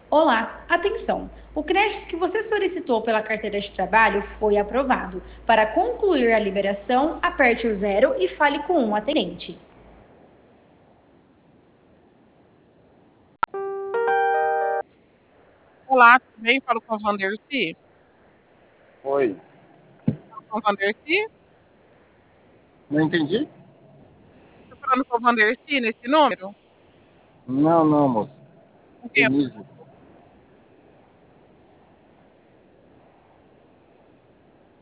Olá, atenção! O crédito que você solicitou pela carteira de trabalho foi aprovado. Para concluir a liberação, aperte o zero e fale com um atendente. Olá, tudo bem? Falo com o Vandercy. Oi, Falo com o Vandercy. não entendi? Estou falando com o Vandercy nesse número. Não, não, moço. Com quem eu Denise.